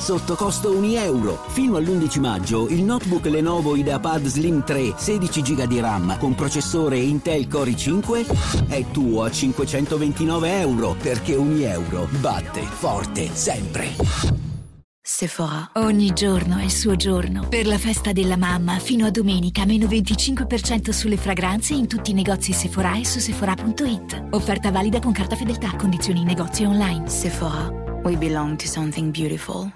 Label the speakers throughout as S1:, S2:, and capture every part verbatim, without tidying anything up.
S1: sotto costo un euro. Fino all'undici maggio il notebook Lenovo IdeaPad Slim tre sedici giga di RAM con processore Intel Core i cinque è tuo a cinquecentoventinove euro, perché un euro batte forte sempre.
S2: Sephora. Ogni giorno è il suo giorno. Per la festa della mamma, fino a domenica, meno venticinque per cento sulle fragranze in tutti i negozi Sephora e su sephora punto it. Offerta valida con carta fedeltà. Condizioni in negozio online. Sephora. We belong to something beautiful.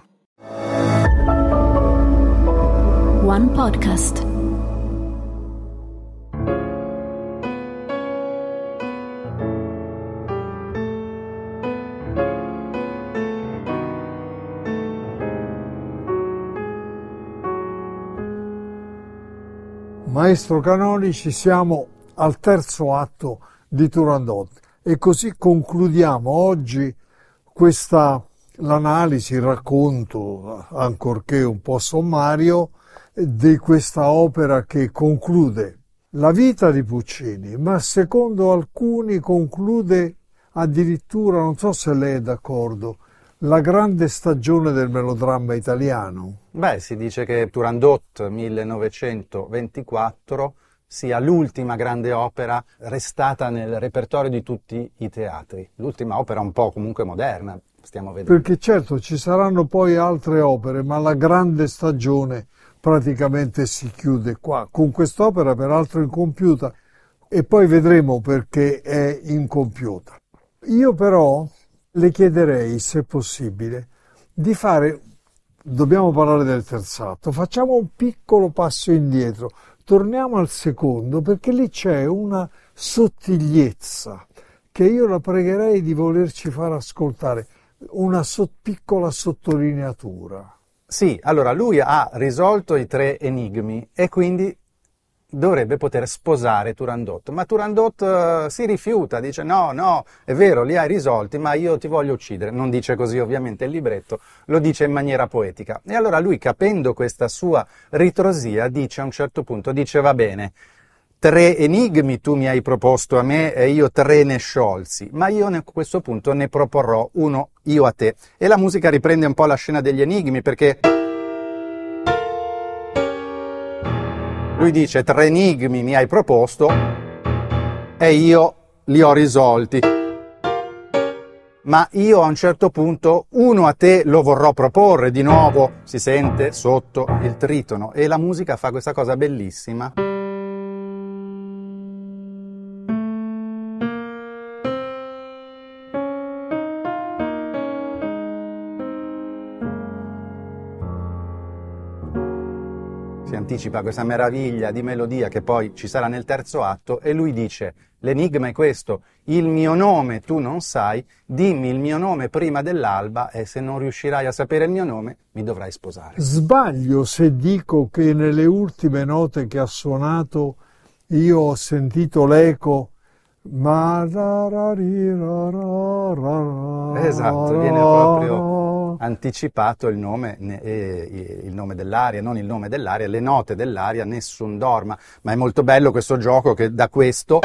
S3: One Podcast.
S4: Maestro Canonici, siamo al terzo atto di Turandot e così concludiamo oggi questa l'analisi, il racconto, ancorché un po' sommario, di questa opera che conclude la vita di Puccini, ma secondo alcuni conclude addirittura, non so se lei è d'accordo, la grande stagione del melodramma italiano.
S5: Beh, si dice che Turandot millenovecentoventiquattro sia l'ultima grande opera restata nel repertorio di tutti i teatri. L'ultima opera un po' comunque moderna, stiamo vedendo.
S4: Perché certo ci saranno poi altre opere, ma la grande stagione praticamente si chiude qua, con quest'opera peraltro incompiuta, e poi vedremo perché è incompiuta. Io però le chiederei, se possibile, di fare, dobbiamo parlare del terzo atto, facciamo un piccolo passo indietro, torniamo al secondo, perché lì c'è una sottigliezza che io la pregherei di volerci far ascoltare, una so- piccola sottolineatura.
S5: Sì, allora lui ha risolto i tre enigmi e quindi dovrebbe poter sposare Turandot, ma Turandot uh, si rifiuta, dice no, no, è vero, li hai risolti, ma io ti voglio uccidere. Non dice così ovviamente il libretto, lo dice in maniera poetica. E allora lui, capendo questa sua ritrosia, dice a un certo punto, dice va bene, tre enigmi tu mi hai proposto a me e io tre ne sciolsi, ma io a questo punto ne proporrò uno io a te. E la musica riprende un po' la scena degli enigmi, perché lui dice tre enigmi mi hai proposto e io li ho risolti, ma io a un certo punto uno a te lo vorrò proporre. Di nuovo si sente sotto il tritono e la musica fa questa cosa bellissima. Si anticipa questa meraviglia di melodia che poi ci sarà nel terzo atto e lui dice l'enigma è questo, il mio nome tu non sai, dimmi il mio nome prima dell'alba e se non riuscirai a sapere il mio nome mi dovrai sposare.
S4: Sbaglio se dico che nelle ultime note che ha suonato io ho sentito l'eco ma
S5: esatto, viene proprio anticipato il nome, eh, il nome dell'aria, non il nome dell'aria, le note dell'aria, nessun dorma. Ma è molto bello questo gioco che da questo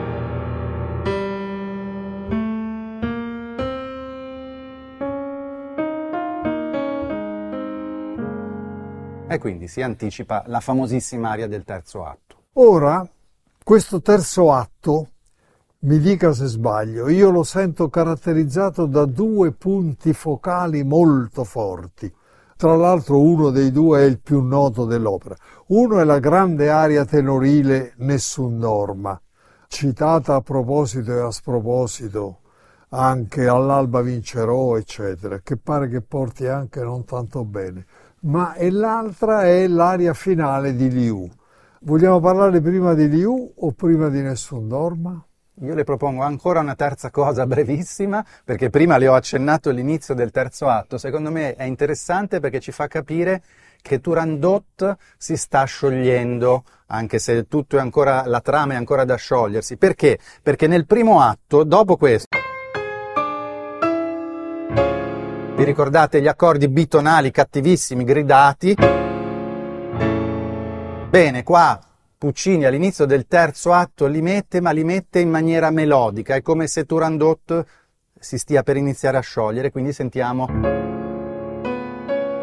S5: e quindi si anticipa la famosissima aria del terzo atto.
S4: Ora, questo terzo atto, mi dica se sbaglio, io lo sento caratterizzato da due punti focali molto forti. Tra l'altro uno dei due è il più noto dell'opera. Uno è la grande aria tenorile Nessun dorma, citata a proposito e a sproposito anche all'alba vincerò, eccetera, che pare che porti anche non tanto bene. Ma e l'altra è l'aria finale di Liu. Vogliamo parlare prima di Liu o prima di Nessun dorma?
S5: Io le propongo ancora una terza cosa brevissima, perché prima le ho accennato all'inizio del terzo atto. Secondo me è interessante perché ci fa capire che Turandot si sta sciogliendo, anche se tutto è ancora, la trama è ancora da sciogliersi. Perché? Perché nel primo atto, dopo questo, vi ricordate gli accordi bitonali cattivissimi, gridati? Bene, qua Puccini all'inizio del terzo atto li mette, ma li mette in maniera melodica, è come se Turandot si stia per iniziare a sciogliere, quindi sentiamo.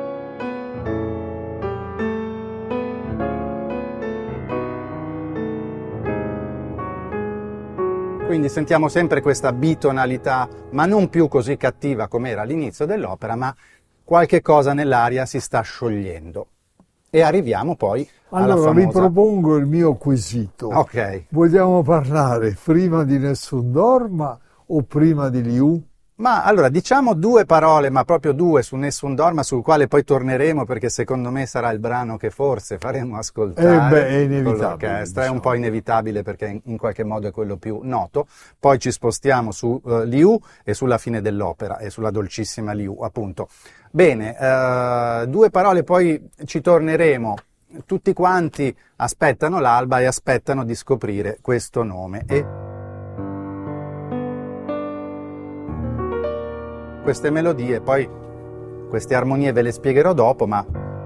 S5: Quindi sentiamo sempre questa bitonalità, ma non più così cattiva come era all'inizio dell'opera, ma qualche cosa nell'aria si sta sciogliendo. E arriviamo poi alla
S4: Allora,
S5: famosa...
S4: ripropongo il mio quesito.
S5: Ok.
S4: Vogliamo parlare prima di Nessun Dorma o prima di Liu?
S5: Ma allora diciamo due parole, ma proprio due, su Nessun Dorma, sul quale poi torneremo, perché secondo me sarà il brano che forse faremo ascoltare
S4: Eh beh, è inevitabile,
S5: con l'orchestra,
S4: diciamo.
S5: È un po' inevitabile perché in, in qualche modo è quello più noto. Poi ci spostiamo su uh, Liu e sulla fine dell'opera e sulla dolcissima Liu, appunto. Bene, uh, due parole, poi ci torneremo. Tutti quanti aspettano l'alba e aspettano di scoprire questo nome. E queste melodie, poi queste armonie ve le spiegherò dopo, ma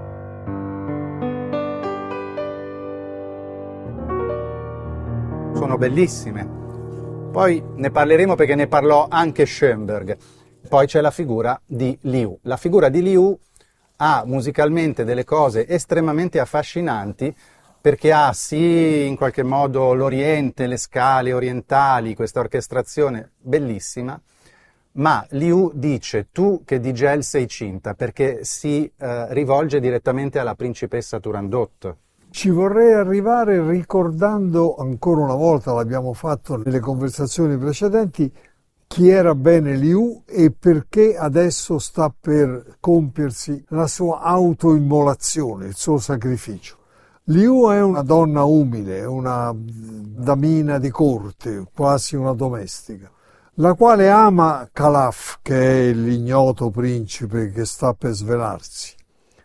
S5: sono bellissime. Poi ne parleremo perché ne parlò anche Schoenberg. Poi c'è la figura di Liu. La figura di Liu ha musicalmente delle cose estremamente affascinanti, perché ha sì in qualche modo l'Oriente, le scale orientali, questa orchestrazione bellissima. Ma Liu dice tu che di gel sei cinta, perché si eh, rivolge direttamente alla principessa Turandot.
S4: Ci vorrei arrivare ricordando ancora una volta, l'abbiamo fatto nelle conversazioni precedenti, chi era bene Liu e perché adesso sta per compiersi la sua autoimmolazione, il suo sacrificio. Liu è una donna umile, una damina di corte, quasi una domestica, la quale ama Calaf, che è l'ignoto principe che sta per svelarsi.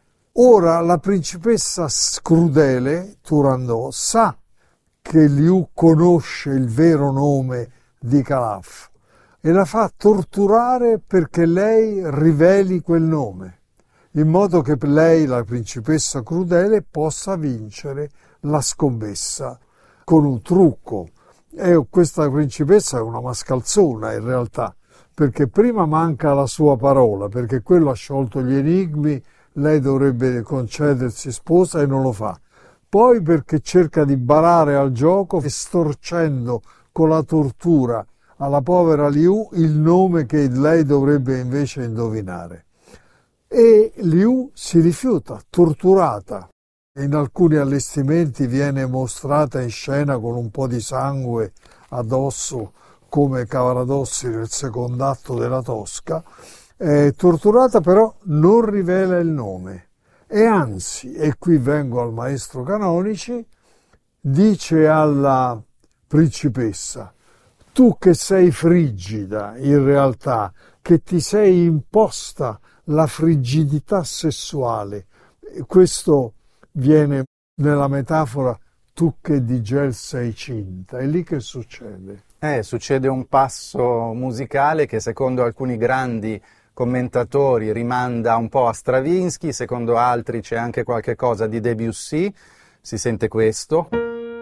S4: Ora la principessa crudele, Turandot, sa che Liu conosce il vero nome di Calaf e la fa torturare perché lei riveli quel nome, in modo che lei, la principessa crudele, possa vincere la scommessa con un trucco. E questa principessa è una mascalzona in realtà, perché prima manca la sua parola, perché quello ha sciolto gli enigmi, lei dovrebbe concedersi sposa e non lo fa. Poi perché cerca di barare al gioco, storcendo con la tortura alla povera Liu il nome che lei dovrebbe invece indovinare. E Liu si rifiuta, torturata. In alcuni allestimenti viene mostrata in scena con un po' di sangue addosso, come Cavaradossi nel secondo atto della Tosca. È torturata, però non rivela il nome. E anzi, e qui vengo al maestro Canonici, dice alla principessa: tu che sei frigida in realtà, che ti sei imposta la frigidità sessuale, questo viene nella metafora tu che di gel sei cinta. E lì che succede?
S5: Eh, succede un passo musicale che secondo alcuni grandi commentatori rimanda un po' a Stravinsky, secondo altri c'è anche qualche cosa di Debussy, si sente questo.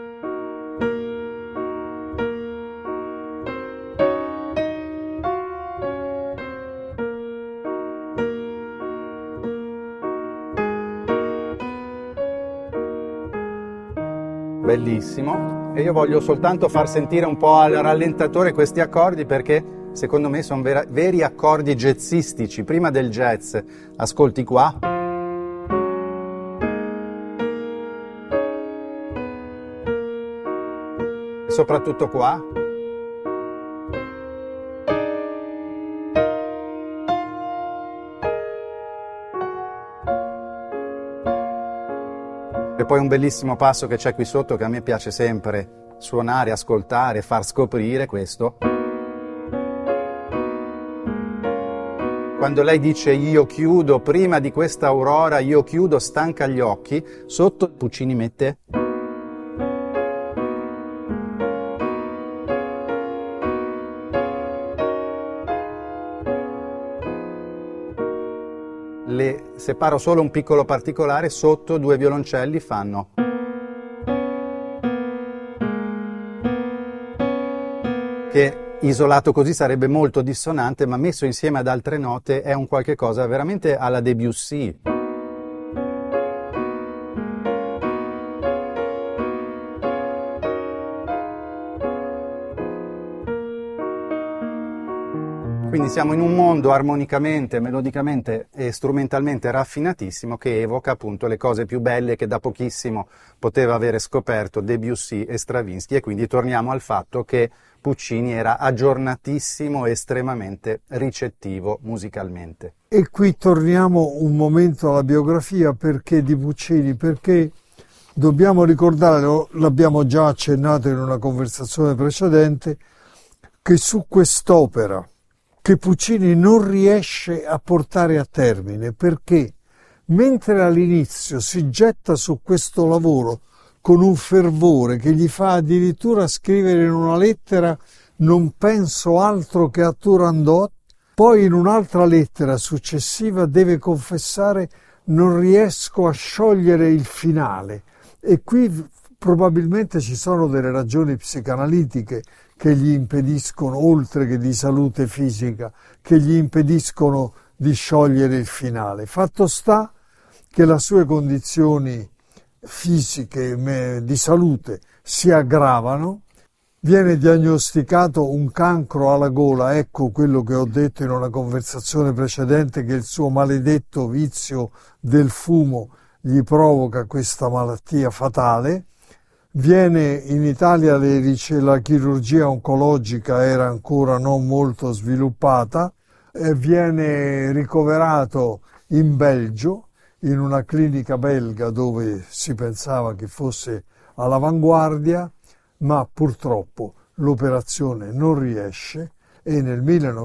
S5: Bellissimo, e io voglio soltanto far sentire un po' al rallentatore questi accordi perché secondo me sono vera- veri accordi jazzistici. Prima del jazz, ascolti qua. E soprattutto qua. E poi un bellissimo passo che c'è qui sotto che a me piace sempre suonare, ascoltare, far scoprire questo. Quando lei dice io chiudo, prima di questa aurora, io chiudo, stanca gli occhi, sotto Puccini mette... Le separo solo un piccolo particolare, sotto due violoncelli fanno... che isolato così sarebbe molto dissonante, ma messo insieme ad altre note è un qualche cosa veramente alla Debussy. Quindi siamo in un mondo armonicamente, melodicamente e strumentalmente raffinatissimo che evoca appunto le cose più belle che da pochissimo poteva avere scoperto Debussy e Stravinsky, e quindi torniamo al fatto che Puccini era aggiornatissimo e estremamente ricettivo musicalmente.
S4: E qui torniamo un momento alla biografia, perché di Puccini, perché dobbiamo ricordare, l'abbiamo già accennato in una conversazione precedente, che su quest'opera che Puccini non riesce a portare a termine, perché mentre all'inizio si getta su questo lavoro con un fervore che gli fa addirittura scrivere in una lettera "non penso altro che a Turandot", poi in un'altra lettera successiva deve confessare "non riesco a sciogliere il finale", e qui probabilmente ci sono delle ragioni psicanalitiche che gli impediscono, oltre che di salute fisica, che gli impediscono di sciogliere il finale. Fatto sta che le sue condizioni fisiche di salute si aggravano, viene diagnosticato un cancro alla gola, ecco quello che ho detto in una conversazione precedente, che il suo maledetto vizio del fumo gli provoca questa malattia fatale. Viene in Italia, le dice, la chirurgia oncologica era ancora non molto sviluppata, e viene ricoverato in Belgio, in una clinica belga dove si pensava che fosse all'avanguardia, ma purtroppo l'operazione non riesce e nel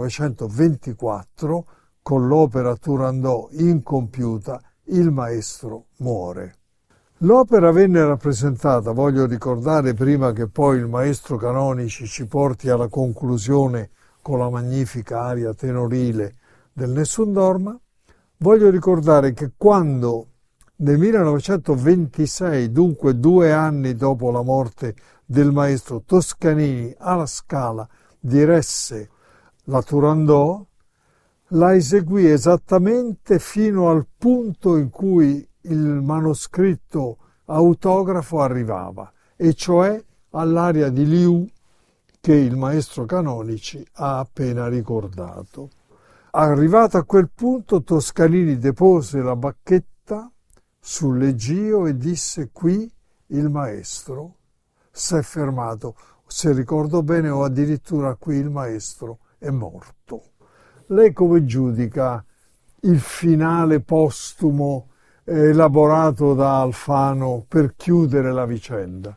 S4: millenovecentoventiquattro, con l'opera Turandot incompiuta, il maestro muore. L'opera venne rappresentata, voglio ricordare prima che poi il maestro Canonici ci porti alla conclusione con la magnifica aria tenorile del Nessun Dorma, voglio ricordare che quando nel millenovecentoventisei, dunque due anni dopo la morte del maestro, Toscanini alla Scala diresse la Turandot, la eseguì esattamente fino al punto in cui il manoscritto autografo arrivava, e cioè all'aria di Liu che il maestro Canonici ha appena ricordato. Arrivato a quel punto, Toscanini depose la bacchetta sul leggio e disse: qui il maestro si è fermato, se ricordo bene, o addirittura qui il maestro è morto. Lei come giudica il finale postumo elaborato da Alfano per chiudere la vicenda?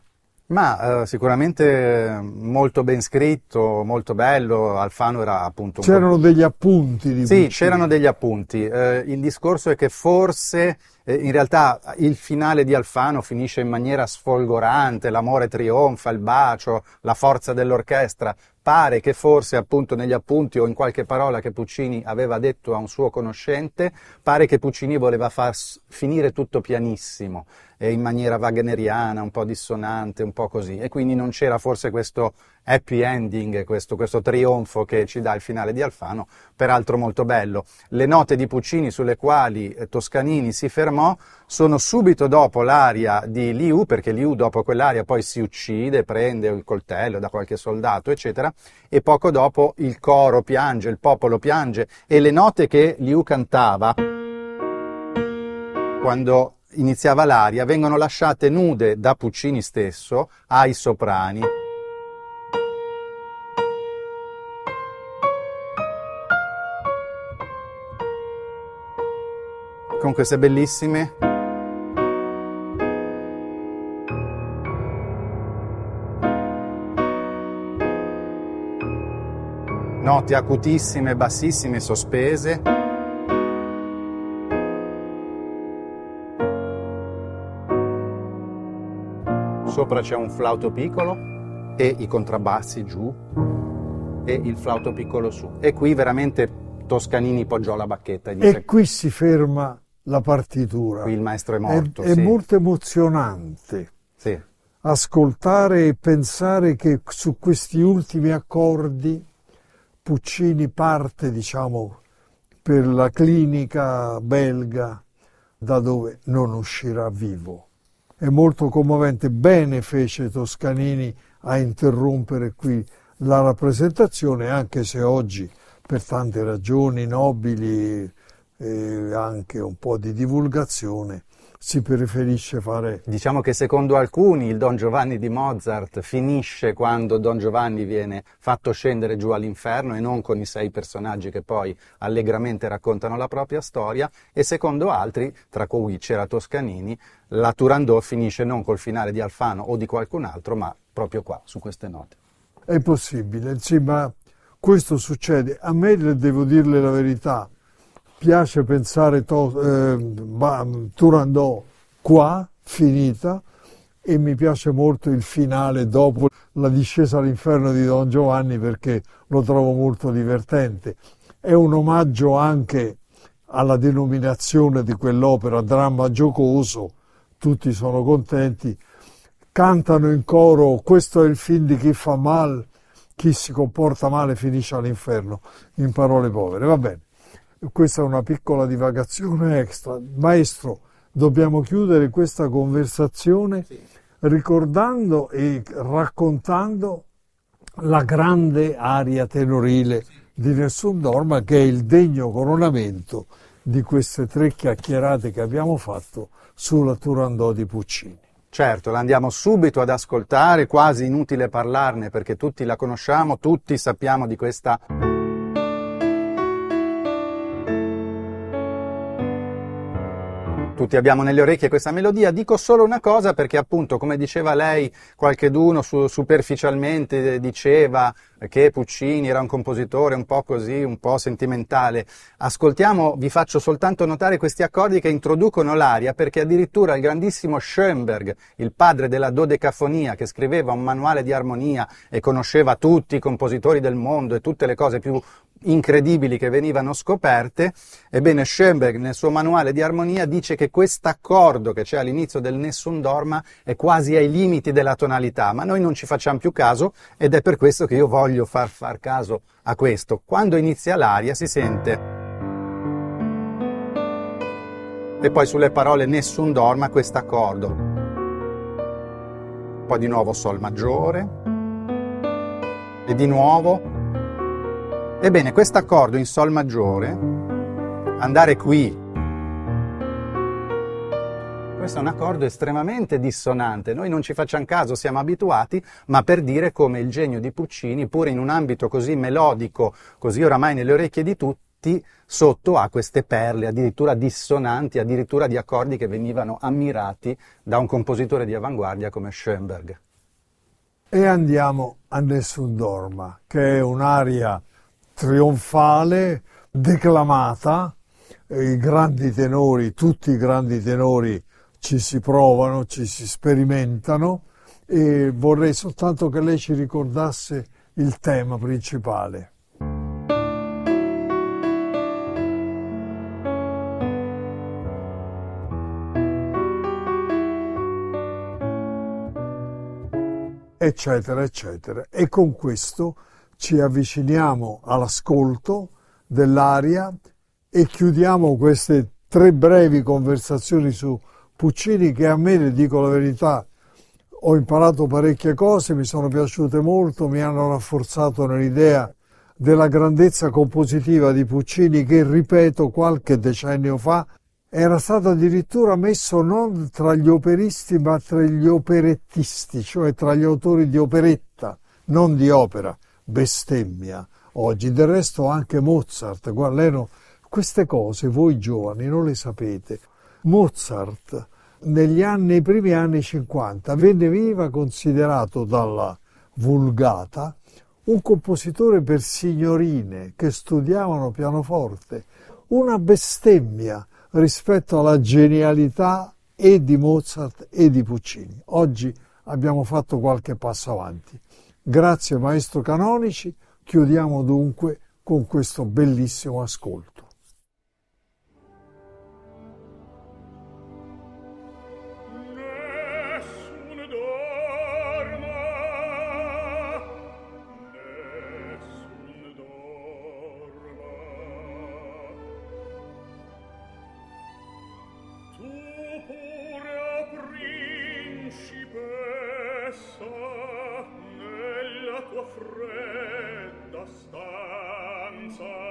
S5: Ma eh, sicuramente molto ben scritto, molto bello. Alfano era appunto un
S4: c'erano
S5: po'...
S4: degli appunti di
S5: Sì,
S4: Puccini.
S5: c'erano degli appunti. Eh, il discorso è che forse eh, in realtà il finale di Alfano finisce in maniera sfolgorante, l'amore trionfa, il bacio, la forza dell'orchestra. Pare che forse appunto negli appunti o in qualche parola che Puccini aveva detto a un suo conoscente, pare che Puccini voleva far finire tutto pianissimo, e in maniera wagneriana, un po' dissonante, un po' così, e quindi non c'era forse questo happy ending, questo, questo trionfo che ci dà il finale di Alfano, peraltro molto bello. Le note di Puccini sulle quali eh, Toscanini si fermò sono subito dopo l'aria di Liu, perché Liu dopo quell'aria poi si uccide, prende il coltello da qualche soldato, eccetera, e poco dopo il coro piange, il popolo piange, e le note che Liu cantava quando iniziava l'aria vengono lasciate nude da Puccini stesso ai soprani. Con queste bellissime note acutissime, bassissime, sospese. Sopra c'è un flauto piccolo e i contrabbassi giù e il flauto piccolo su. E qui veramente Toscanini poggiò la bacchetta. E, dice,
S4: e qui si ferma la partitura.
S5: Qui il maestro è morto.
S4: È,
S5: sì.
S4: è molto emozionante
S5: Sì.
S4: ascoltare e pensare che su questi ultimi accordi Puccini parte, diciamo, per la clinica belga, da dove non uscirà vivo. È molto commovente. Bene fece Toscanini a interrompere qui la rappresentazione, anche se oggi per tante ragioni nobili e anche un po' di divulgazione, si preferisce fare...
S5: Diciamo che secondo alcuni il Don Giovanni di Mozart finisce quando Don Giovanni viene fatto scendere giù all'inferno e non con i sei personaggi che poi allegramente raccontano la propria storia, e secondo altri, tra cui c'era Toscanini, la Turandot finisce non col finale di Alfano o di qualcun altro, ma proprio qua, su queste note.
S4: È possibile, sì, ma questo succede. A me, devo dirle la verità, piace pensare to, eh, Turandot qua, finita, e mi piace molto il finale dopo la discesa all'inferno di Don Giovanni, perché lo trovo molto divertente. È un omaggio anche alla denominazione di quell'opera, dramma giocoso, tutti sono contenti, cantano in coro: questo è il film di chi fa mal, chi si comporta male finisce all'inferno, in parole povere. Va bene. Questa è una piccola divagazione extra. Maestro, dobbiamo chiudere questa conversazione sì. ricordando e raccontando la grande aria tenorile sì. di Nessun Dorma, che è il degno coronamento di queste tre chiacchierate che abbiamo fatto sulla Turandot di Puccini.
S5: Certo, la andiamo subito ad ascoltare, quasi inutile parlarne perché tutti la conosciamo, tutti sappiamo di questa... Tutti abbiamo nelle orecchie questa melodia. Dico solo una cosa, perché appunto, come diceva lei, qualcheduno su, superficialmente diceva che Puccini era un compositore un po' così, un po' sentimentale. Ascoltiamo, vi faccio soltanto notare questi accordi che introducono l'aria, perché addirittura il grandissimo Schoenberg, il padre della dodecafonia, che scriveva un manuale di armonia e conosceva tutti i compositori del mondo e tutte le cose più incredibili che venivano scoperte, ebbene Schoenberg nel suo manuale di armonia dice che quest'accordo che c'è all'inizio del Nessun Dorma è quasi ai limiti della tonalità, ma noi non ci facciamo più caso, ed è per questo che io voglio far far caso a questo. Quando inizia l'aria si sente, e poi sulle parole Nessun Dorma quest'accordo, poi di nuovo Sol maggiore e di nuovo. Ebbene, questo accordo in Sol maggiore, andare qui, questo è un accordo estremamente dissonante, noi non ci facciamo caso, siamo abituati, ma per dire come il genio di Puccini, pure in un ambito così melodico, così oramai nelle orecchie di tutti, sotto ha queste perle, addirittura dissonanti, addirittura di accordi che venivano ammirati da un compositore di avanguardia come Schoenberg.
S4: E andiamo a Nessun Dorma, che è un'aria trionfale, declamata, i grandi tenori, tutti i grandi tenori ci si provano, ci si sperimentano, e vorrei soltanto che lei ci ricordasse il tema principale. Eccetera, eccetera. E con questo ci avviciniamo all'ascolto dell'aria e chiudiamo queste tre brevi conversazioni su Puccini, che a me, le dico la verità, ho imparato parecchie cose, mi sono piaciute molto, mi hanno rafforzato nell'idea della grandezza compositiva di Puccini, che, ripeto, qualche decennio fa era stato addirittura messo non tra gli operisti ma tra gli operettisti, cioè tra gli autori di operetta, non di opera. Bestemmia oggi. Del resto anche Mozart, guarda, lei no, queste cose voi giovani non le sapete. Mozart negli anni, nei primi anni cinquanta, veniva considerato dalla Vulgata un compositore per signorine che studiavano pianoforte, una bestemmia rispetto alla genialità e di Mozart e di Puccini. Oggi abbiamo fatto qualche passo avanti. Grazie maestro Canonici, chiudiamo dunque con questo bellissimo ascolto.
S6: Fredda stanza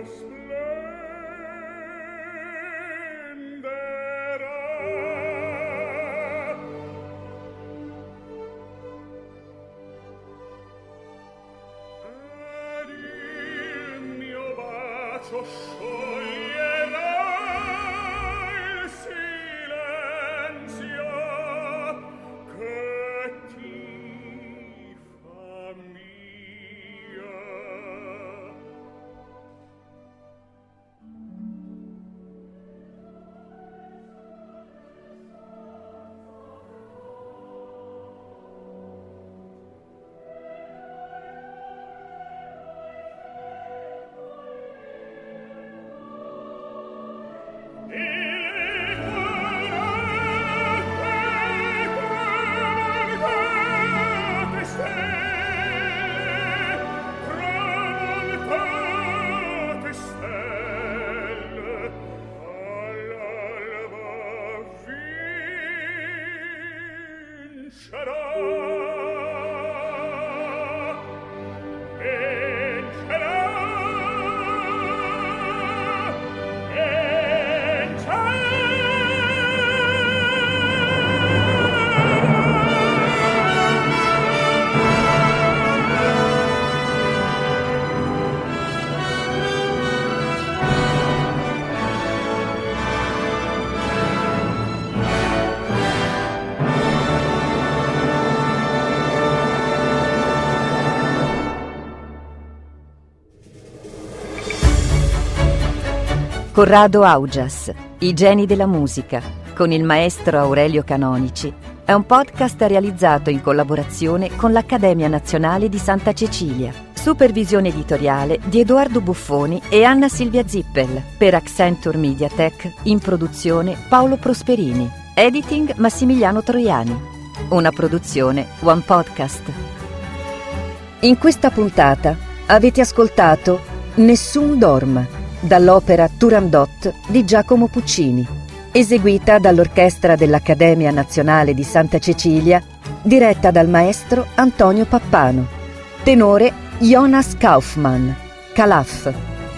S6: Corrado Augias, I geni della musica, con il maestro Aurelio Canonici, è un podcast realizzato in collaborazione con l'Accademia Nazionale di Santa Cecilia. Supervisione editoriale di Edoardo Buffoni e Anna Silvia Zippel. Per Accenture Mediatek, in produzione Paolo Prosperini. Editing Massimiliano Troiani. Una produzione One Podcast. In questa puntata avete ascoltato Nessun dorma, dall'opera Turandot di Giacomo Puccini, eseguita dall'Orchestra dell'Accademia Nazionale di Santa Cecilia, diretta dal maestro Antonio Pappano. Tenore Jonas Kaufmann, Calaf.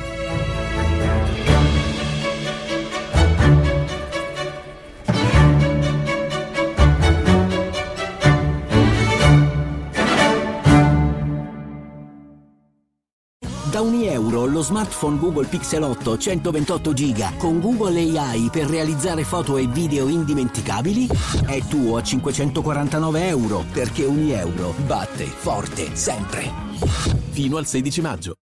S1: Da ogni euro lo smartphone Google Pixel otto centoventotto giga con Google A I per realizzare foto e video indimenticabili è tuo a cinquecentoquarantanove euro, perché ogni euro batte forte sempre.
S7: Fino al sedici maggio.